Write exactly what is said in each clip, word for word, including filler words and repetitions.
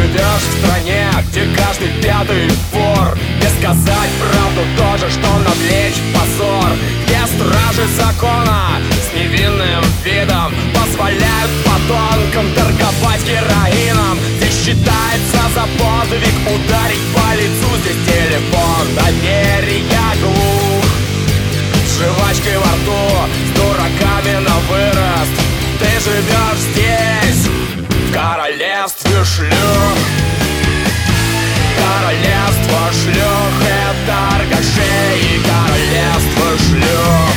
живешь в стране, где каждый пятый вор, где сказать правду тоже, что навлечь позор, где стражи закона с невинным видом позволяют подонкам торговать героином, где считается за подвиг ударить по лицу. Здесь телефон, доверия глух, с жвачкой во рту, с дураками на вырост. Ты живешь здесь, в королевстве шлюх. Королевство шлюх — это торгашей и королевство шлюх.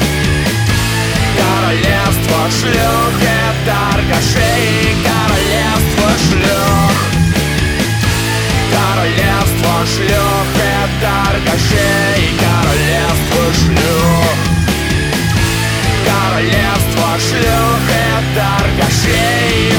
Королевство шлюх — это торгашей и королевство шлюх. Королевство шлюх — это торгашей и королевство шлюх. Королевство шлюх — это торгашей.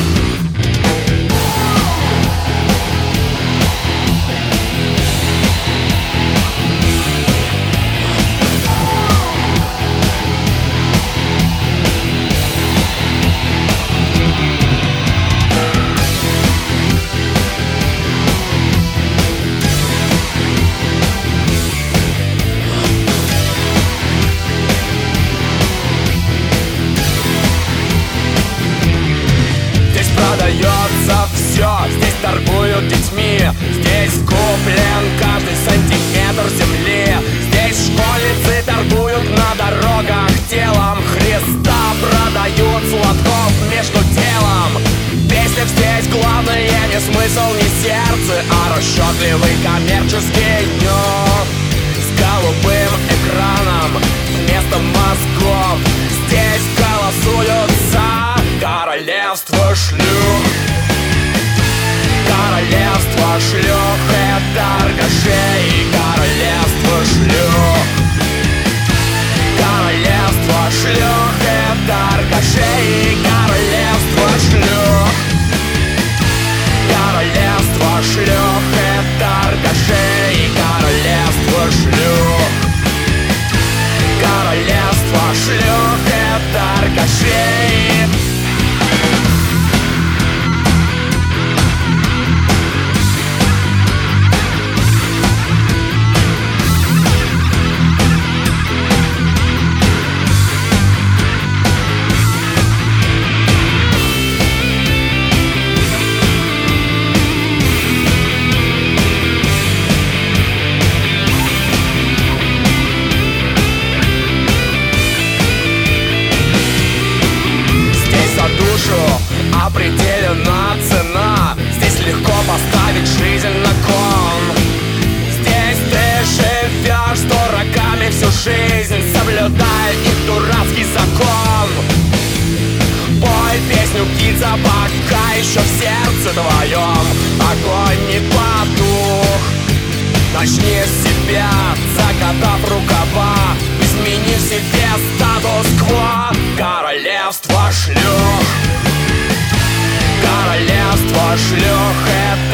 Продается все, здесь торгуют детьми, здесь куплен каждый сантиметр земли. Здесь школьницы торгуют на дорогах телом Христа, продают сладков между делом. Песня здесь главное не смысл, не сердце, а расчетливый коммерческий нюх с голубым экраном вместо мозгов. Здесь голосуются королевство шлюх. Королевство шлюх — это торгашей и королевство шлюх. Королевство шлюх — это торгашей и королевство шлюх. Королевство шлюх — это торгашей и королевство шлюх. Королевство шлюх — это торгашей. Определена цена, здесь легко поставить жизнь на кон. Здесь ты живешь с дураками всю жизнь, соблюдая их дурацкий закон. Пой песню, птица, пока еще в сердце твоем огонь не потух. Начни с себя, закатав рукава, измени в себе статус-кво. Королевство шлюх. Королевство шлюх — это